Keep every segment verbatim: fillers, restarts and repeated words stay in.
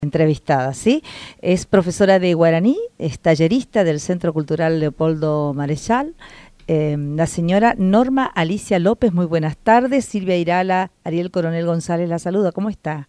Entrevistada, ¿sí? Es profesora de guaraní, es tallerista del Centro Cultural Leopoldo Marechal. Eh, la señora Norma Alicia López, muy buenas tardes. Silvia Irala, Ariel Coronel González la saluda. ¿Cómo está?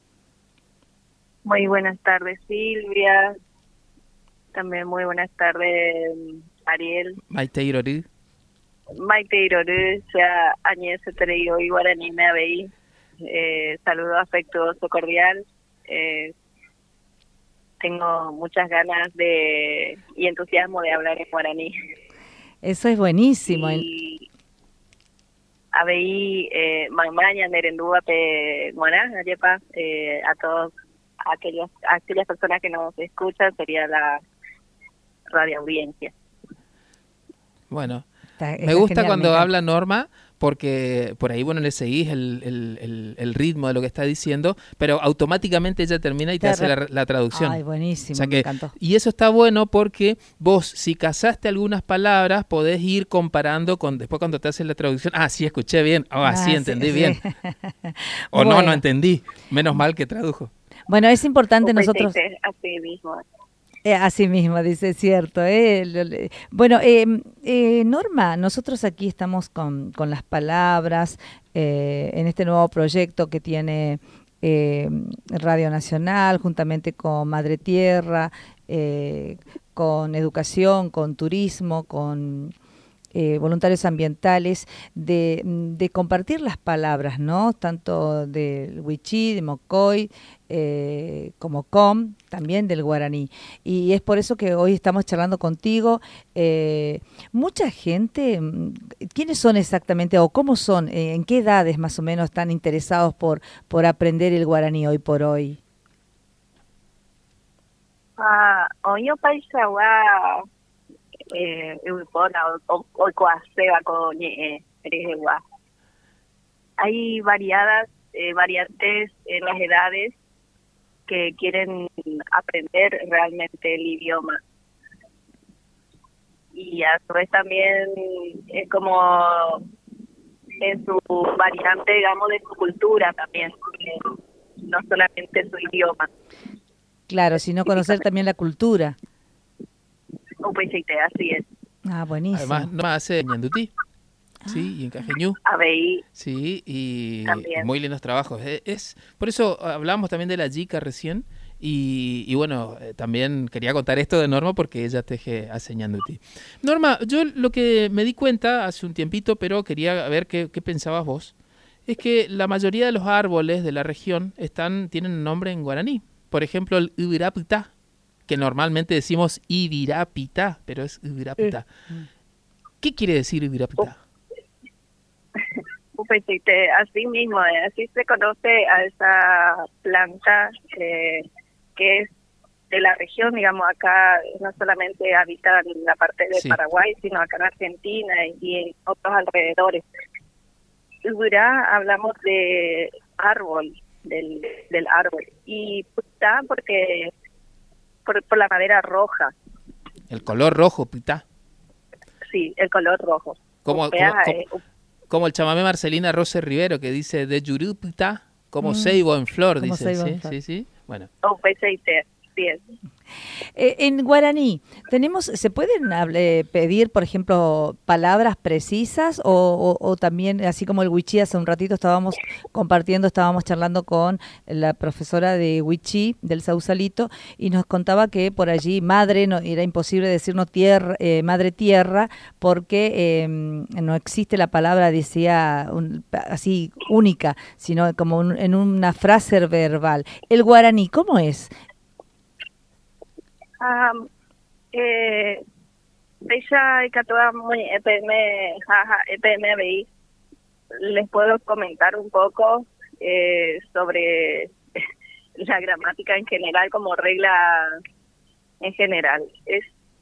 Muy buenas tardes, Silvia. También muy buenas tardes, Ariel. Maite Irorú. Maite Irorú, ya añez se traído y guaraní me habéis. Eh, saludo afectuoso, cordial. Eh, tengo muchas ganas de y entusiasmo de hablar en guaraní. Eso es buenísimo. Y habéis eh, mamaña nerendúa pe guaná, ayepa, eh, a todos aquellos aquellas personas que nos escuchan sería la radio audiencia. Bueno, Está, me gusta genial, cuando me habla Norma, porque por ahí, bueno, le seguís el, el, el, el ritmo de lo que está diciendo, pero automáticamente ella termina y te, te hace la, la traducción. Ay, buenísimo, o sea que, me encantó. Y eso está bueno porque vos, si casaste algunas palabras, podés ir comparando con después cuando te hacen la traducción. Ah, sí, escuché bien. Ah, oh, ah sí, entendí sí, bien. Sí. O bueno. no, no entendí. Menos mal que tradujo. Bueno, es importante nosotros... Así mismo. Eh, así mismo, dice, cierto. Eh. Bueno, eh, eh, Norma, nosotros aquí estamos con, con las palabras eh, en este nuevo proyecto que tiene eh, Radio Nacional, juntamente con Madre Tierra, eh, con educación, con turismo, con... Eh, voluntarios ambientales, de, de compartir las palabras, ¿no? Tanto del wichí, de mocoy, eh, como com, también del guaraní. Y es por eso que hoy estamos charlando contigo. Eh, mucha gente, ¿quiénes son exactamente o cómo son, eh, en qué edades más o menos están interesados por, por aprender el guaraní hoy por hoy? Ah, hoy yo paisa wa eh o o coaseba con eh hay variadas eh, variantes en las edades que quieren aprender realmente el idioma, y a su vez también es como en su variante, digamos, de su cultura también, no solamente su idioma. Claro, sino conocer también la cultura. Así es. Ah, buenísimo. Además, no hace ñandutí, sí, y en Cajeñú. Abey. Sí, y también. Muy lindos trabajos. Es, es por eso hablamos también de la Yica recién, y, y bueno, eh, también quería contar esto de Norma porque ella teje hace ñandutí. Norma, yo lo que me di cuenta hace un tiempito, pero quería ver qué, qué pensabas vos, es que la mayoría de los árboles de la región están tienen un nombre en guaraní. Por ejemplo, el Ibirapitá, que normalmente decimos Ibirapitá, pero es Ibirapitá. ¿Qué quiere decir Ibirapitá? Así mismo, así se conoce a esa planta eh, que es de la región, digamos, acá no solamente habita en la parte de sí. Paraguay, sino acá en Argentina y en otros alrededores. Ibirá, hablamos de árbol, del, del árbol, y Putá porque... Por, por la madera roja. El color rojo, pitá. Sí, el color rojo. Como, o sea, como, eh, como el chamamé Marcelina Rose Rivero que dice de Yurú pitá, como mm, ceibo en flor, dice. ¿Sí? En flor. sí, sí, bueno. Oh, pues ahí te, sí es. Eh, en guaraní, tenemos, ¿se pueden eh, pedir, por ejemplo, palabras precisas o, o, o también, así como el wichí, hace un ratito estábamos compartiendo, estábamos charlando con la profesora de wichí del Sausalito y nos contaba que por allí madre, no, era imposible decirnos tierra, eh, madre tierra porque eh, no existe la palabra, decía, un, así única, sino como un, en una frase verbal. El guaraní, ¿cómo es? Um, eh, ella y toda muy E P M, jaja, E P M B I. Les puedo comentar un poco eh, sobre la gramática en general, como regla en general. Es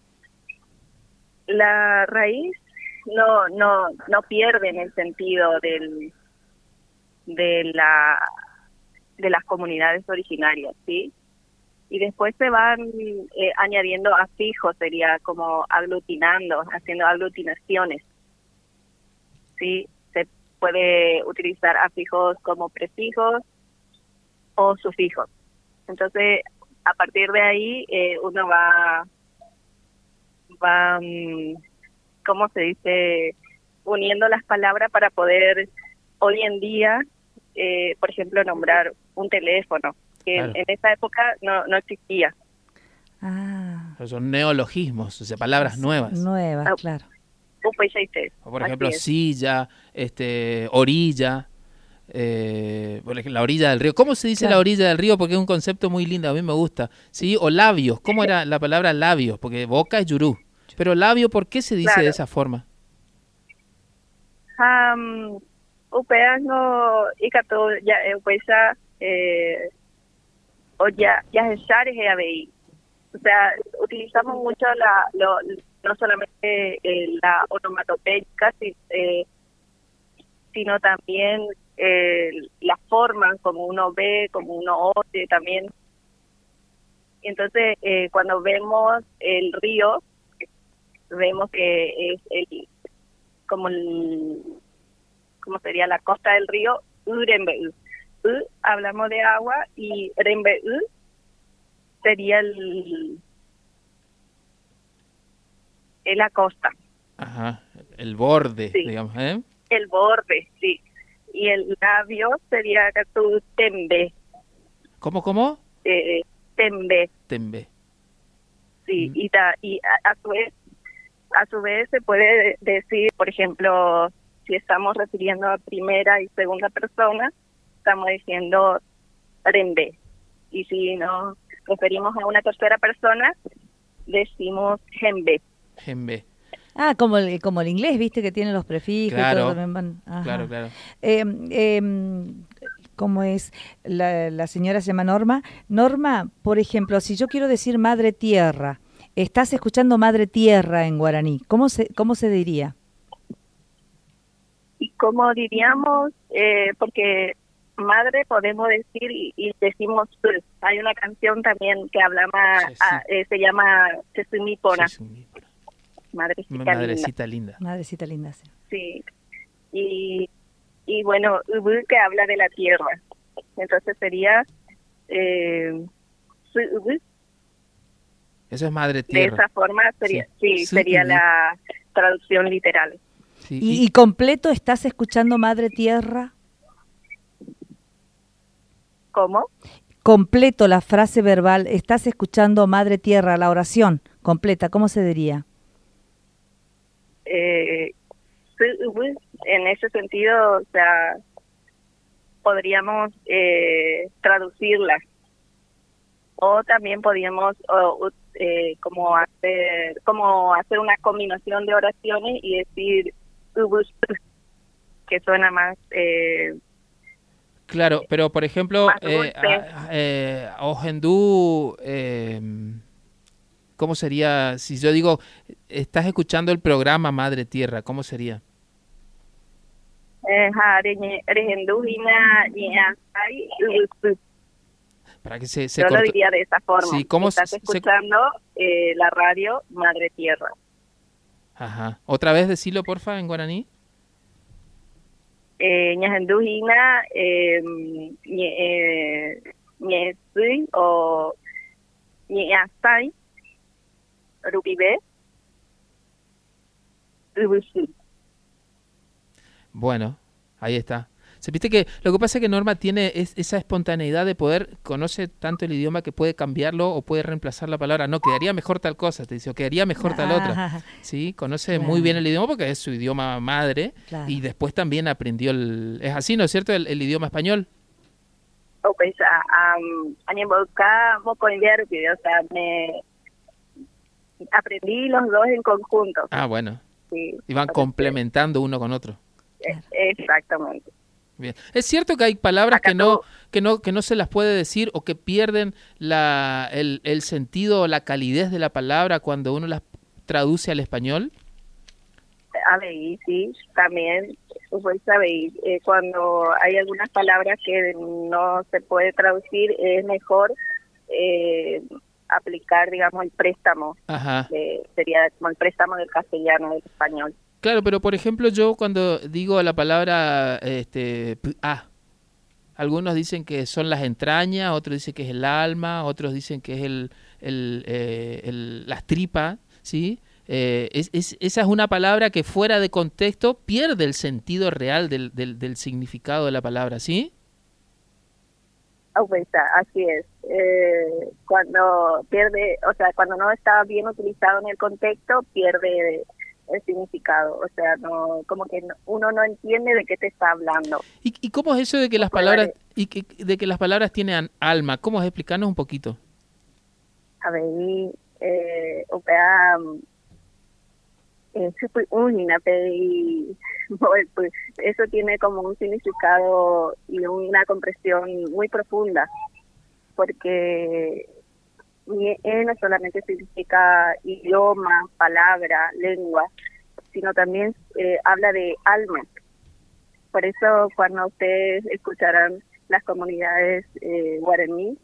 la raíz no no no pierde en el sentido del de la de las comunidades originarias, ¿sí? Y después se van eh, añadiendo afijos, sería como aglutinando, haciendo aglutinaciones. Sí, se puede utilizar afijos como prefijos o sufijos. Entonces, a partir de ahí, eh, uno va, va, um, ¿cómo se dice?, uniendo las palabras para poder hoy en día, eh, por ejemplo, nombrar un teléfono, que claro. en, en esa época no, no existía. Ah. Pero son neologismos, o sea, palabras sí, nuevas. Nuevas, ah, claro. O por ejemplo, silla, este, orilla, eh, la orilla del río. ¿Cómo se dice claro. la orilla del río? Porque es un concepto muy lindo, a mí me gusta. ¿Sí? O labios. ¿Cómo era la palabra labios? Porque boca es yurú. Pero labio, ¿por qué se dice claro. de esa forma? Um, upeano y cato ya upesa eh o ya ya es ya o sea, utilizamos mucho la lo, no solamente eh, la onomatopeica, eh, sino también eh, la forma como uno ve, como uno oye también. Entonces, eh, cuando vemos el río, vemos que es el como el como sería la costa del río Urembeú. U, hablamos de agua, y Rembeú sería el, el la costa. Ajá, el borde, sí. digamos, ¿eh? El borde, sí. Y el labio sería tu tembe. ¿Cómo, cómo? Eh, tembe. Tembe. Sí, mm. y, ta, y a, a su vez, a su vez se puede decir, por ejemplo, si estamos refiriendo a primera y segunda persona, estamos diciendo rembe. Y si nos referimos a una tercera persona, decimos jembe. Jembe. Ah, como el, como el inglés, viste, que tiene los prefijos. Claro, y todo, también van. Ajá. claro, claro. Eh, eh, ¿Cómo es? La, la señora se llama Norma. Norma, por ejemplo, si yo quiero decir madre tierra, estás escuchando madre tierra en guaraní, ¿cómo se, cómo se diría? Y como diríamos, eh, porque madre podemos decir y, y decimos, pues, hay una canción también que habla más, sí, sí. A, eh, se llama Chesumipona. Madrecita, Madrecita linda. linda. Madrecita linda, sí. Sí. Y, y bueno, Ubu que habla de la tierra. Entonces sería eh, Ubu. Eso es madre tierra. De esa forma sería, sí, sí sería sí. la traducción literal. Sí, y, y completo, ¿estás escuchando madre tierra? ¿Cómo? Completo la frase verbal, ¿estás escuchando madre tierra? La oración completa, ¿cómo se diría? Eh, en ese sentido, o sea, podríamos eh, traducirla, o también podríamos o, eh, como hacer como hacer una combinación de oraciones y decir que suena más eh, claro, pero por ejemplo eh, eh, Ohendú, eh, ¿cómo sería? Si yo digo, estás escuchando el programa Madre Tierra, ¿cómo sería? Para que se, se yo corto... lo diría de esa forma. Sí, ¿cómo estás se... escuchando eh, la radio Madre Tierra. Ajá. ¿Otra vez decirlo, porfa, en guaraní? Ñajendujina, ñesui o ñeasai, rupibe, ubusu. Bueno, ahí está. Se viste que lo que pasa es que Norma tiene es, esa espontaneidad de poder, conoce tanto el idioma que puede cambiarlo o puede reemplazar la palabra. No, quedaría mejor tal cosa, te dice, o quedaría mejor tal ah, otra. Sí, conoce claro. muy bien el idioma porque es su idioma madre, claro. Y después también aprendió el... ¿Es así, no es cierto, el, el idioma español? Oh, pues, um, o sea, me aprendí los dos en conjunto. Ah, bueno. Sí, y van complementando uno con otro. Exactamente. Bien. Es cierto que hay palabras que no, que no que no se las puede decir o que pierden la el, el sentido o la calidez de la palabra cuando uno las traduce al español. A ver, sí, también pues, a ver, eh, cuando hay algunas palabras que no se puede traducir, es mejor eh, aplicar, digamos, el préstamo. Ajá. Eh, sería como el préstamo del castellano del español. Claro, pero por ejemplo yo cuando digo la palabra este ah, Algunos dicen que son las entrañas, otros dicen que es el alma, otros dicen que es el, el, eh, el, las tripas, ¿sí? Eh, es, es, esa es una palabra que fuera de contexto pierde el sentido real del, del, del significado de la palabra, ¿sí? Oh, pues, así es. Eh, cuando pierde, o sea, cuando no está bien utilizado en el contexto, pierde el significado. O sea, no, como que no, uno no entiende de qué te está hablando. ¿Y, y cómo es eso de que las palabras y que, de que las palabras tienen alma? ¿Cómo es? Explicarnos un poquito. A ver, eh, o sea, eso fue una pues eso tiene como un significado y una comprensión muy profunda, porque E no solamente significa idioma, palabra, lengua, sino también eh, habla de alma. Por eso cuando ustedes escucharán las comunidades eh, guaraní,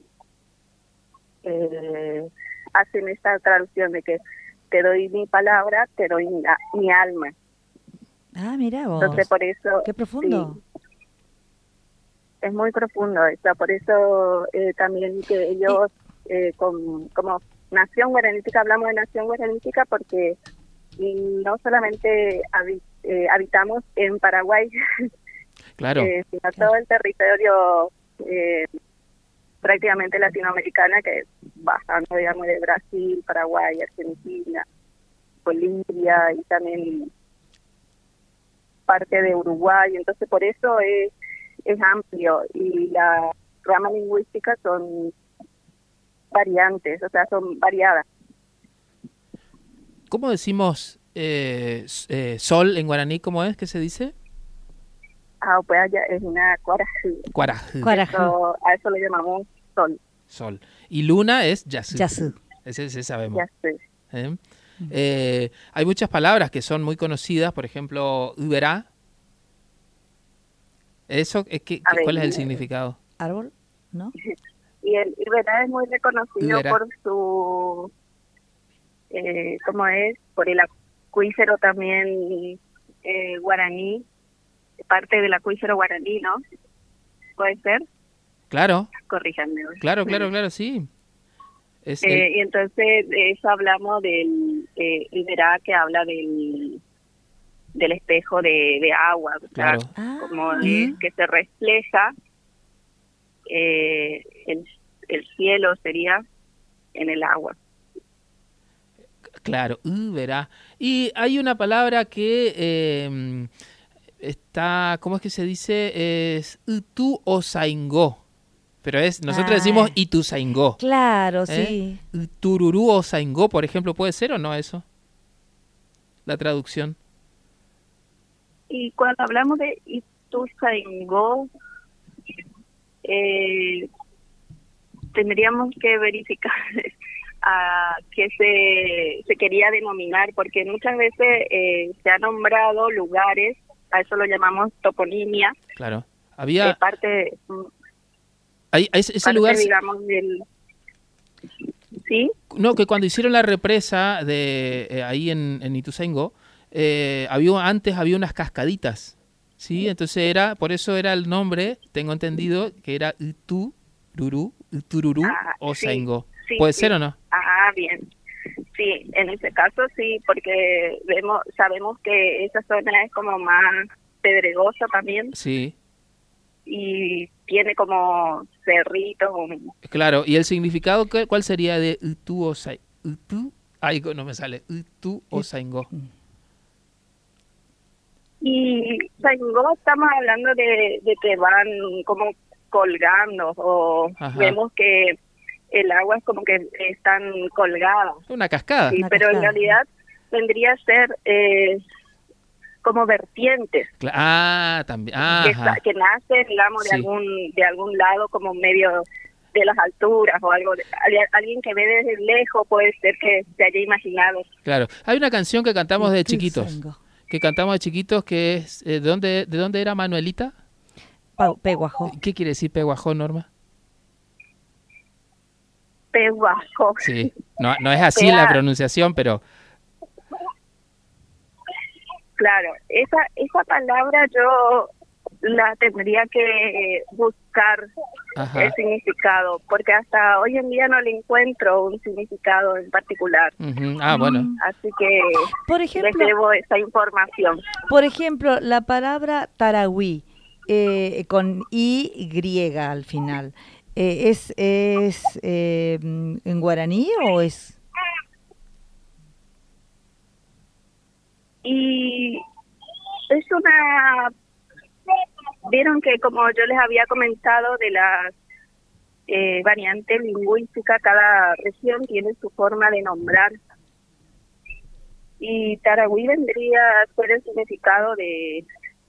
eh, hacen esta traducción de que te doy mi palabra, te doy mi, mi alma. Ah, mira vos. Entonces por eso... Qué profundo. Sí, es muy profundo. O sea, por eso eh, también que ellos... Eh, con, como nación guaranítica, hablamos de nación guaranítica porque no solamente habi, eh, habitamos en Paraguay, claro, eh, sino todo el territorio eh, prácticamente latinoamericana, que es bastante, digamos, de Brasil, Paraguay, Argentina, Bolivia y también parte de Uruguay. Entonces por eso es, es amplio, y las ramas lingüísticas son variantes, o sea, son variadas. ¿Cómo decimos eh, eh, sol en guaraní? ¿Cómo es que se dice? Ah, pues allá es una cuarajú. Cuarajú. Eso, a eso le llamamos sol. Sol. Y luna es yasú. Yasú. Ese, ese sabemos. Yasú. ¿Eh? Eh, hay muchas palabras que son muy conocidas, por ejemplo, uberá. Eso, es que, ver, ¿cuál es el significado? Árbol, ¿no? Y el Iberá es muy reconocido Iberá. por su, eh, ¿cómo es? Por el acuífero también eh, guaraní, parte del acuífero guaraní, ¿no? ¿Puede ser? Claro. Corríjanme. Claro, claro, claro, sí. Es eh, el... Y entonces de eso hablamos del eh, Iberá, que habla del del espejo de, de agua, claro. O sea, Ah. como de, que se refleja eh, el, el cielo sería en el agua. Claro, uberá. Y hay una palabra que eh, está, ¿cómo es que se dice? Es itu o saingó. Pero es, nosotros ah. decimos ituzaingó. Claro, ¿Eh? sí. Tururú o saingó, por ejemplo, ¿puede ser o no eso? La traducción. Y cuando hablamos de Ituzaingó, eh, tendríamos que verificar a qué se, se quería denominar, porque muchas veces eh, se ha nombrado lugares, a eso lo llamamos toponimia. Claro. Había... Eh, parte, hay, hay ese parte, lugar... digamos, del... ¿Sí? No, que cuando hicieron la represa de eh, ahí en, en Ituzaingó, eh, había, antes había unas cascaditas, ¿sí? Entonces era, por eso era el nombre, tengo entendido, que era Itururú, Itururú ah, o sí, Saingó. sí, ¿Puede sí. ser o no? Ah, bien. Sí, en ese caso sí, porque vemos, sabemos que esa zona es como más pedregosa también. Sí. Y tiene como cerritos. Claro, ¿y el significado cuál sería de Itu o Saingó? Itu, ay, no me sale, Itu o Saingó. Y Saingó estamos hablando de, de que van como colgando, o Ajá. vemos que el agua es como que están colgadas. Una cascada. Sí, Una pero cascada. en realidad tendría que ser eh, como vertientes. Ah, también. Que, Ajá. que nace, digamos, Sí. de algún de algún lado, como medio de las alturas o algo. De, alguien que ve desde lejos puede ser que se haya imaginado. Claro. Hay una canción que cantamos de chiquitos. Ituzaingó. Que cantamos de chiquitos que es... Eh, ¿de, dónde, ¿De dónde era Manuelita? Pau- Peguajó. ¿Qué quiere decir peguajó, Norma? Pehuajó. Sí. No, no es así Pega- la pronunciación, pero... Claro, esa esa palabra yo la tendría que buscar Ajá. el significado, porque hasta hoy en día no le encuentro un significado en particular. Uh-huh. Ah, bueno. Así que Por ejemplo, les debo esa información. Por ejemplo, la palabra Tarahui, eh, con Y griega al final, eh, ¿es, es eh, en guaraní o es...? Y es una... Vieron que, como yo les había comentado, de las eh, variantes lingüísticas, cada región tiene su forma de nombrar. Y Tarahui vendría a ser el significado de,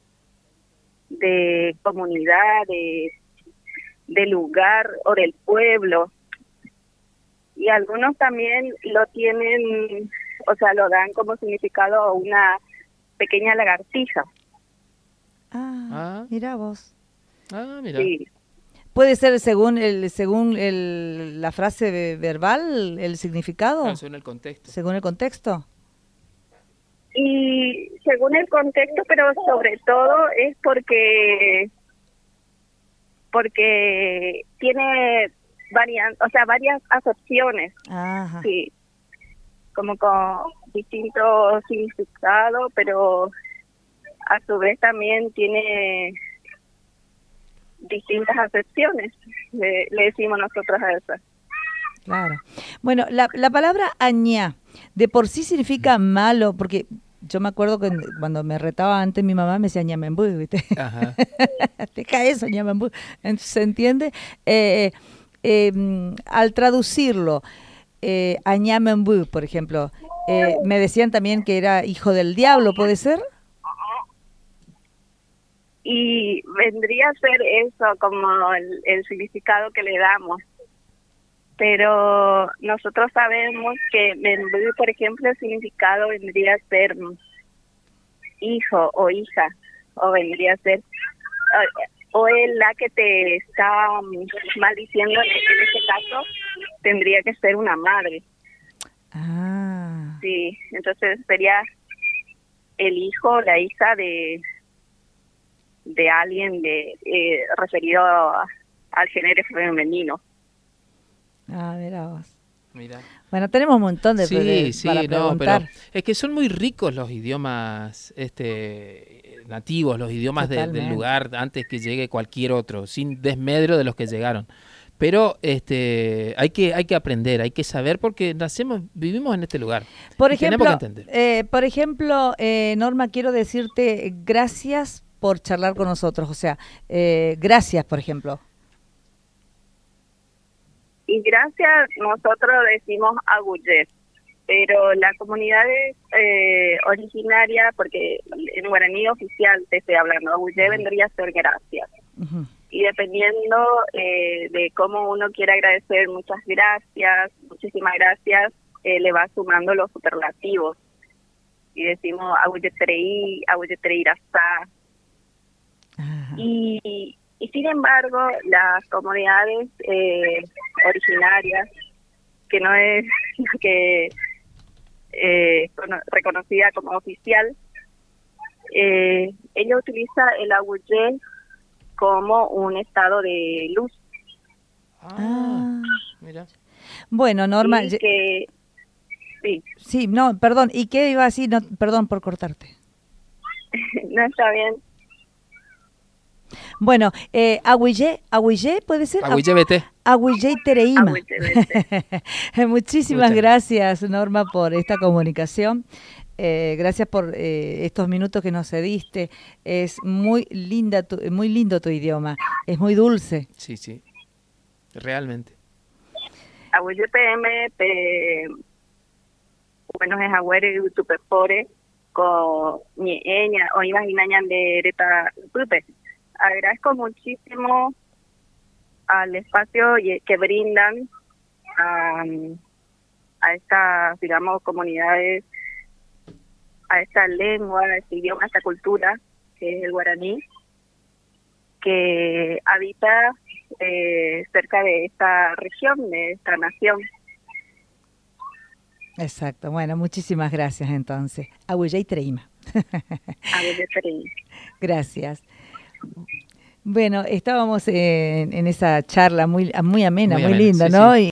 de comunidad, de, de lugar o del pueblo. Y algunos también lo tienen, o sea, lo dan como significado a una pequeña lagartija. Ah, Ah. mira vos. Ah, mira. Sí. ¿Puede ser según el según el, la frase verbal, el significado? Claro, según el contexto. ¿Según el contexto? Y según el contexto, pero sobre todo es porque porque tiene varias, o sea, varias acepciones. Ajá. Sí. Como con distintos significados, pero a su vez también tiene distintas acepciones, le, le decimos nosotros a eso. Claro. Bueno, la, la palabra añá de por sí significa malo, porque yo me acuerdo que cuando me retaba antes mi mamá me decía ñamembú, ¿viste? Ajá. Deja eso, ñamembú. ¿Se entiende? Eh, eh, al traducirlo, eh, a ñamembú, por ejemplo, eh, me decían también que era hijo del diablo, ¿puede ser? Y vendría a ser eso como el, el significado que le damos. Pero nosotros sabemos que Membú, por ejemplo, el significado vendría a ser hijo o hija, o vendría a ser, o es la que te está maldiciendo, en este caso, tendría que ser una madre. Ah. Sí, entonces sería el hijo o la hija de de alguien de eh, referido a, al género femenino. Ah, mira vos. Mira. Bueno, tenemos un montón de, Sí, de sí, para no, preguntar. pero es que son muy ricos los idiomas este nativos, los idiomas de, del lugar antes que llegue cualquier otro, sin desmedro de los que llegaron. Pero este hay que hay que aprender, hay que saber porque nacemos, vivimos en este lugar. Por y ejemplo, tenemos que entender. Eh, por ejemplo, eh, Norma, quiero decirte gracias por charlar con nosotros, o sea, eh, gracias, por ejemplo. Y gracias, nosotros decimos aguyé, pero la comunidad es eh, originaria, porque en guaraní oficial te estoy hablando, aguyé vendría a ser gracias. Uh-huh. Y dependiendo eh, de cómo uno quiera agradecer, muchas gracias, muchísimas gracias, eh, le va sumando los superlativos. Y decimos aguyé treí, aguyé treí rasá. Y, y sin embargo, las comunidades eh, originarias, que no es que eh, reconocida como oficial, eh, ella utiliza el aguyé como un estado de luz. Ah, mira. Bueno, Norma, y que, sí. Sí, no, perdón, ¿y qué iba a decir? No, perdón por cortarte. No, está bien. Bueno, eh, Agüillé, Agüillé, ¿puede ser? Agüillé Bete. Agüillé Tereima. Muchas Muchísimas gracias, Norma, por esta comunicación. Eh, gracias por eh, estos minutos que nos cediste. Es muy linda, tu, muy lindo tu idioma. Es muy dulce. Sí, sí. Realmente. Agüillé P M, pe, bueno, es agüere y tupepore, con mi eña, o imaginañan de reta pupe. Agradezco muchísimo al espacio que brindan a, a estas, digamos, comunidades, a esta lengua, a este idioma, a esta cultura, que es el guaraní, que habita eh, cerca de esta región, de esta nación. Exacto. Bueno, muchísimas gracias entonces. Agüillé Treima. Agüillé Treima. Gracias. Bueno, estábamos en, en esa charla muy muy amena, Muy muy, amena, linda, sí, ¿no? sí. Y